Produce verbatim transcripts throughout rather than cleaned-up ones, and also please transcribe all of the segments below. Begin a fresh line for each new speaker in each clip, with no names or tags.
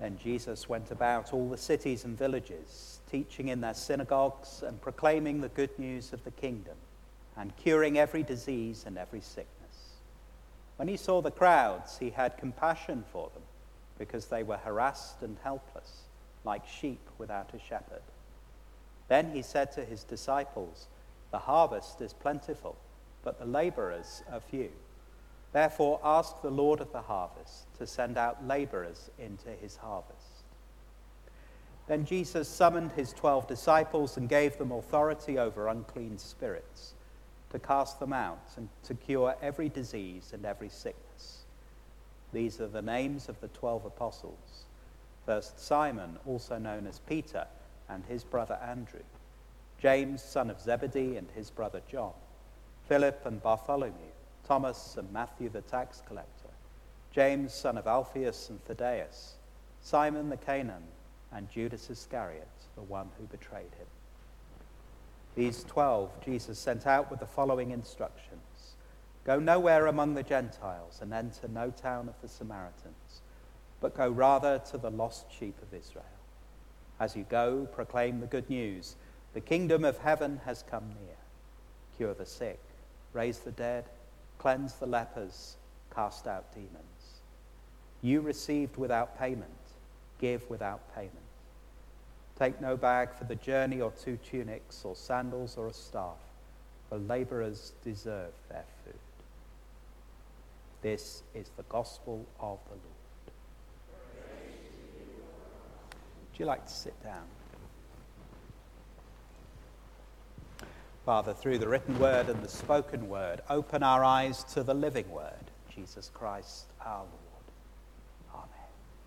Then Jesus went about all the cities and villages, teaching in their synagogues and proclaiming the good news of the kingdom, and curing every disease and every sickness. When he saw the crowds, he had compassion for them, because they were harassed and helpless, like sheep without a shepherd. Then he said to his disciples, "The harvest is plentiful, but the laborers are few. Therefore ask the Lord of the harvest to send out laborers into his harvest." Then Jesus summoned his twelve disciples and gave them authority over unclean spirits, to cast them out and to cure every disease and every sickness. These are the names of the twelve apostles. First Simon, also known as Peter, and his brother Andrew. James, son of Zebedee, and his brother John. Philip and Bartholomew. Thomas and Matthew the tax collector, James son of Alphaeus and Thaddeus, Simon the Canaan, and Judas Iscariot, the one who betrayed him. These twelve Jesus sent out with the following instructions: "Go nowhere among the Gentiles and enter no town of the Samaritans, but go rather to the lost sheep of Israel. As you go, proclaim the good news. The kingdom of heaven has come near. Cure the sick, raise the dead, cleanse the lepers, cast out demons. You received without payment, give without payment. Take no bag for the journey, or two tunics, or sandals, or a staff, for laborers deserve their food." This is the gospel of the Lord. Would you like to sit down? Father, through the written word and the spoken word, open our eyes to the living word, Jesus Christ our Lord. Amen.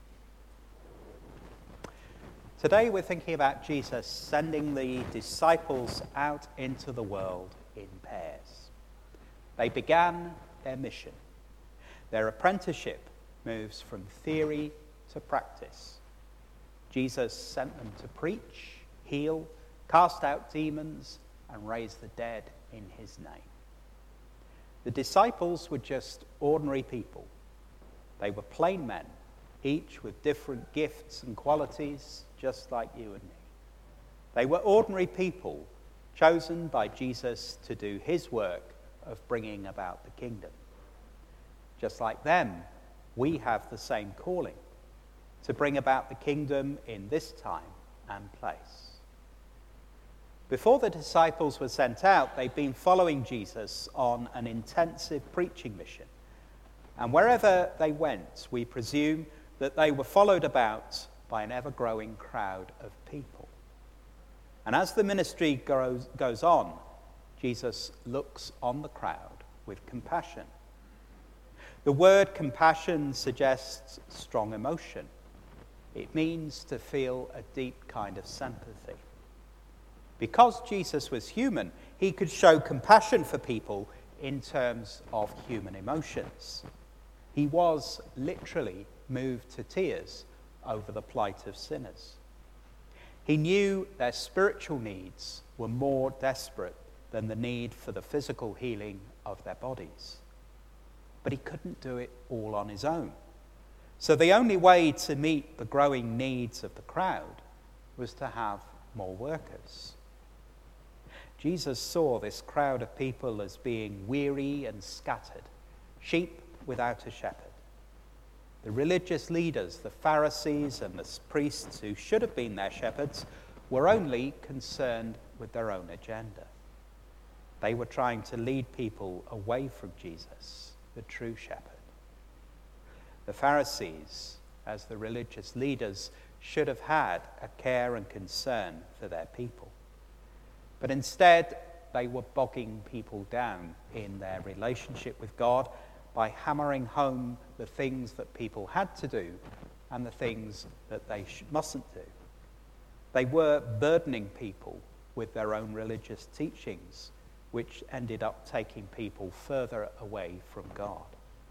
Today we're thinking about Jesus sending the disciples out into the world in pairs. They began their mission. Their apprenticeship moves from theory to practice. Jesus sent them to preach, heal, cast out demons, and raise the dead in his name. The disciples were just ordinary people. They were plain men, each with different gifts and qualities, just like you and me. They were ordinary people, chosen by Jesus to do his work of bringing about the kingdom. Just like them, we have the same calling, to bring about the kingdom in this time and place. Before the disciples were sent out, they'd been following Jesus on an intensive preaching mission. And wherever they went, we presume that they were followed about by an ever-growing crowd of people. And as the ministry grows, goes on, Jesus looks on the crowd with compassion. The word compassion suggests strong emotion. It means to feel a deep kind of sympathy. Because Jesus was human, he could show compassion for people in terms of human emotions. He was literally moved to tears over the plight of sinners. He knew their spiritual needs were more desperate than the need for the physical healing of their bodies. But he couldn't do it all on his own. So the only way to meet the growing needs of the crowd was to have more workers. Jesus saw this crowd of people as being weary and scattered, sheep without a shepherd. The religious leaders, the Pharisees and the priests who should have been their shepherds, were only concerned with their own agenda. They were trying to lead people away from Jesus, the true shepherd. The Pharisees, as the religious leaders, should have had a care and concern for their people. But instead, they were bogging people down in their relationship with God by hammering home the things that people had to do and the things that they sh- mustn't do. They were burdening people with their own religious teachings, which ended up taking people further away from God.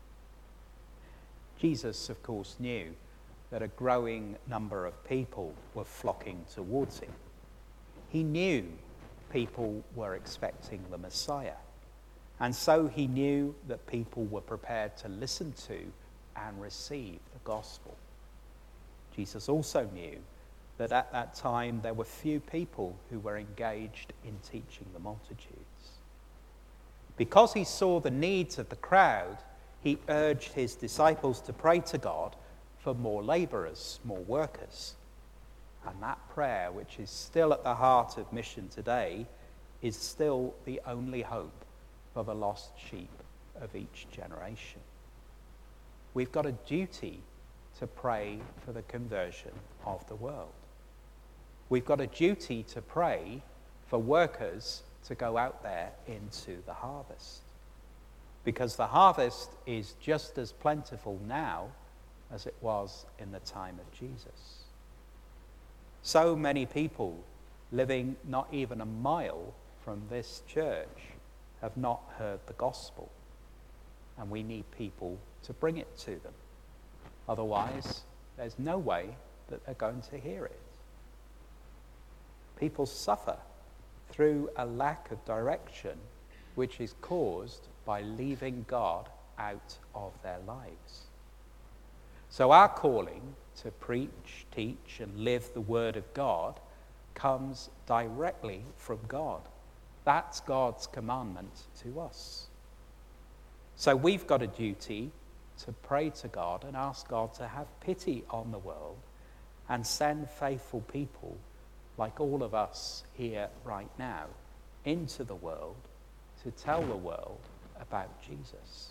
Jesus, of course, knew that a growing number of people were flocking towards him. He knew people were expecting the Messiah. And so he knew that people were prepared to listen to and receive the gospel. Jesus also knew that at that time there were few people who were engaged in teaching the multitudes. Because he saw the needs of the crowd, he urged his disciples to pray to God for more labourers, more workers. And that prayer, which is still at the heart of mission today, is still the only hope for the lost sheep of each generation. We've got a duty to pray for the conversion of the world. We've got a duty to pray for workers to go out there into the harvest. Because the harvest is just as plentiful now as it was in the time of Jesus. So many people living not even a mile from this church have not heard the gospel, and we need people to bring it to them. Otherwise, there's no way that they're going to hear it. People suffer through a lack of direction, which is caused by leaving God out of their lives. So our calling to preach, teach, and live the Word of God comes directly from God. That's God's commandment to us. So we've got a duty to pray to God and ask God to have pity on the world and send faithful people like all of us here right now into the world to tell the world about Jesus.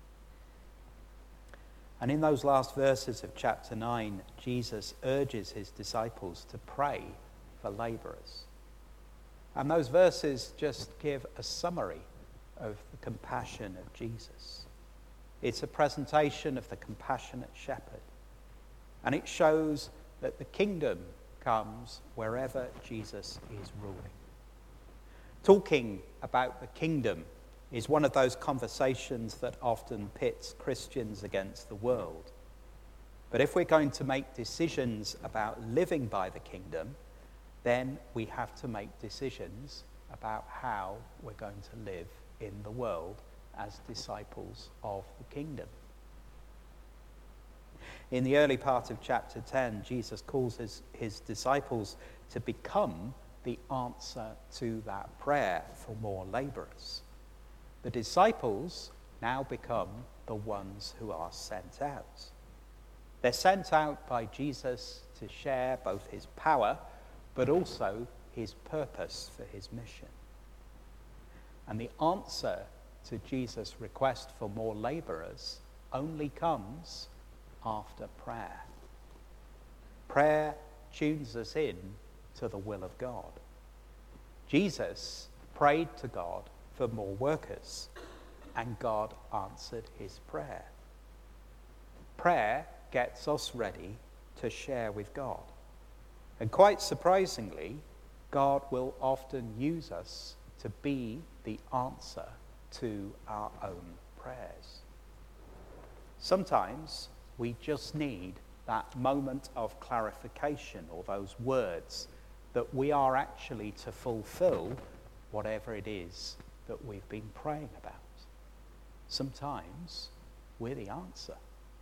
And in those last verses of chapter nine, Jesus urges his disciples to pray for labourers. And those verses just give a summary of the compassion of Jesus. It's a presentation of the compassionate shepherd. And it shows that the kingdom comes wherever Jesus is ruling. Talking about the kingdom is one of those conversations that often pits Christians against the world. But if we're going to make decisions about living by the kingdom, then we have to make decisions about how we're going to live in the world as disciples of the kingdom. In the early part of chapter ten, Jesus calls his, his disciples to become the answer to that prayer for more labourers. The disciples now become the ones who are sent out. They're sent out by Jesus to share both his power but also his purpose for his mission. And the answer to Jesus' request for more labourers only comes after prayer. Prayer tunes us in to the will of God. Jesus prayed to God for more workers, and God answered his prayer. Prayer gets us ready to share with God. And quite surprisingly, God will often use us to be the answer to our own prayers. Sometimes we just need that moment of clarification or those words that we are actually to fulfill whatever it is that we've been praying about. Sometimes we're the answer.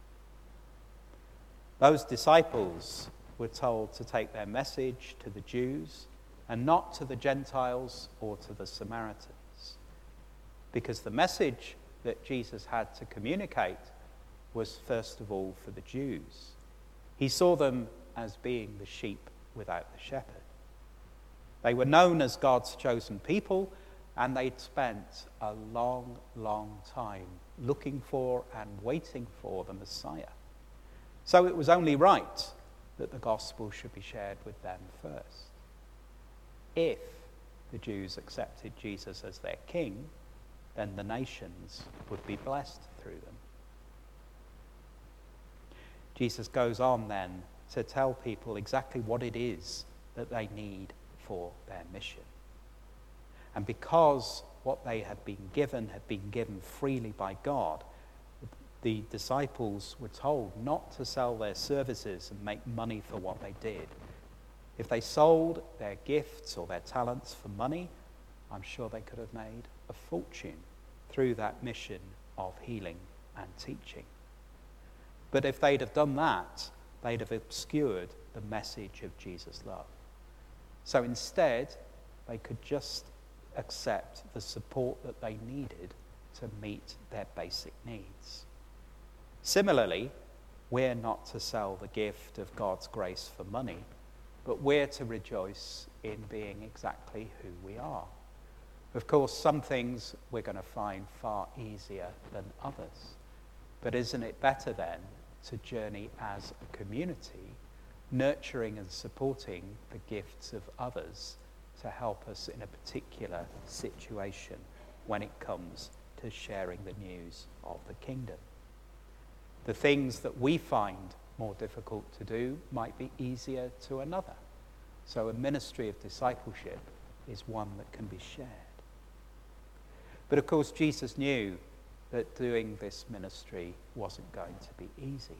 Those disciples were told to take their message to the Jews and not to the Gentiles or to the Samaritans, because the message that Jesus had to communicate was first of all for the Jews. He saw them as being the sheep without the shepherd. They were known as God's chosen people, and they'd spent a long, long time looking for and waiting for the Messiah. So it was only right that the gospel should be shared with them first. If the Jews accepted Jesus as their king, then the nations would be blessed through them. Jesus goes on then to tell people exactly what it is that they need for their mission. And because what they had been given had been given freely by God, the disciples were told not to sell their services and make money for what they did. If they sold their gifts or their talents for money, I'm sure they could have made a fortune through that mission of healing and teaching. But if they'd have done that, they'd have obscured the message of Jesus' love. So instead, they could just accept the support that they needed to meet their basic needs. Similarly, we're not to sell the gift of God's grace for money, but we're to rejoice in being exactly who we are. Of course, some things we're going to find far easier than others. But isn't it better then to journey as a community, nurturing and supporting the gifts of others to help us in a particular situation when it comes to sharing the news of the kingdom? The things that we find more difficult to do might be easier to another. So a ministry of discipleship is one that can be shared. But of course, Jesus knew that doing this ministry wasn't going to be easy.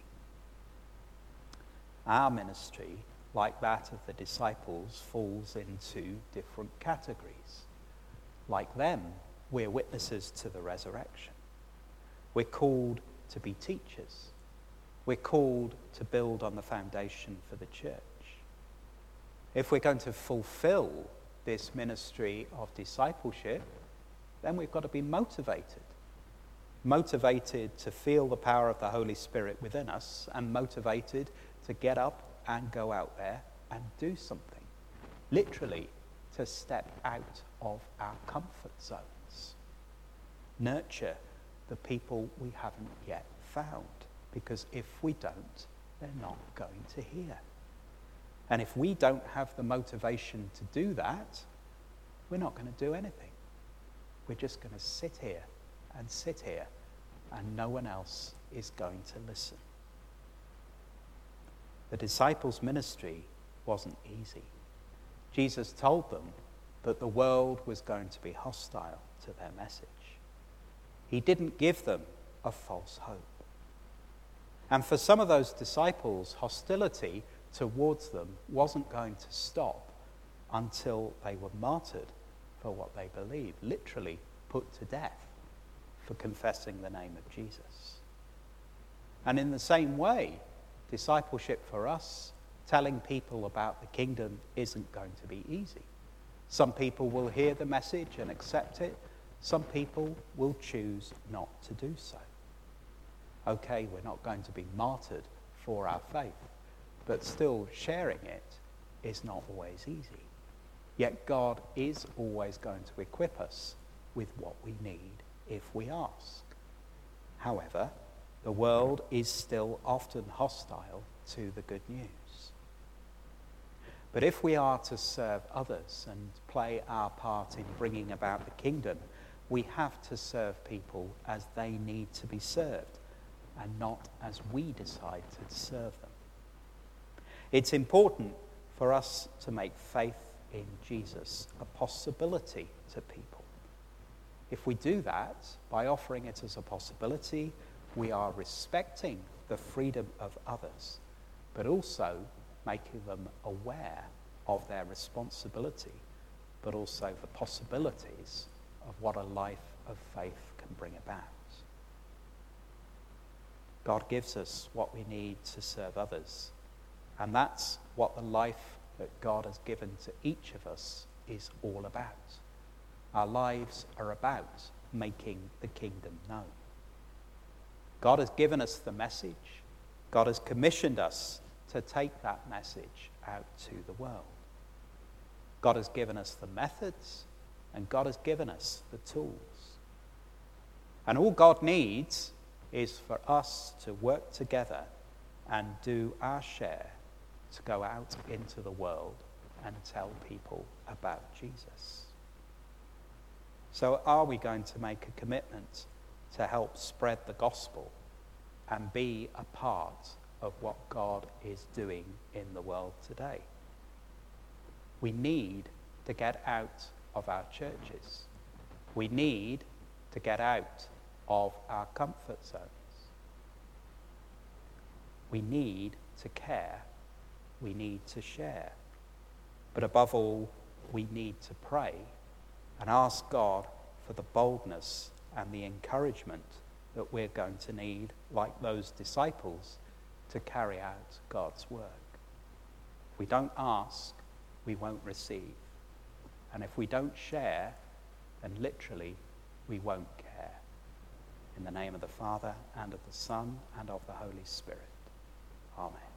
Our ministry, like that of the disciples, falls into different categories. Like them, we're witnesses to the resurrection. We're called to be teachers. We're called to build on the foundation for the church. If we're going to fulfill this ministry of discipleship, then we've got to be motivated. Motivated to feel the power of the Holy Spirit within us, and motivated to get up and go out there and do something. Literally, to step out of our comfort zones. Nurture the people we haven't yet found, because if we don't, they're not going to hear. And if we don't have the motivation to do that, we're not going to do anything. We're just going to sit here and sit here, and no one else is going to listen. The disciples' ministry wasn't easy. Jesus told them that the world was going to be hostile to their message. He didn't give them a false hope. And for some of those disciples, hostility towards them wasn't going to stop until they were martyred for what they believed, literally put to death for confessing the name of Jesus. And in the same way, discipleship for us, telling people about the kingdom, isn't going to be easy. Some people will hear the message and accept it. Some people will choose not to do so. Okay, we're not going to be martyred for our faith, but still sharing it is not always easy. Yet God is always going to equip us with what we need if we ask. However, the world is still often hostile to the good news. But if we are to serve others and play our part in bringing about the kingdom, we have to serve people as they need to be served, and not as we decide to serve them. It's important for us to make faith in Jesus a possibility to people. If we do that by offering it as a possibility, we are respecting the freedom of others, but also making them aware of their responsibility, but also the possibilities of what a life of faith can bring about. God gives us what we need to serve others, and that's what the life that God has given to each of us is all about. Our lives are about making the kingdom known. God has given us the message. God has commissioned us to take that message out to the world. God has given us the methods, and God has given us the tools. And all God needs is for us to work together and do our share to go out into the world and tell people about Jesus. So are we going to make a commitment to help spread the gospel and be a part of what God is doing in the world today? We need to get out of our churches. We need to get out of our comfort zones. We need to care. We need to share. But above all, we need to pray and ask God for the boldness and the encouragement that we're going to need, like those disciples, to carry out God's work. If we don't ask, we won't receive. And if we don't share, then literally we won't care. In the name of the Father, and of the Son, and of the Holy Spirit. Amen.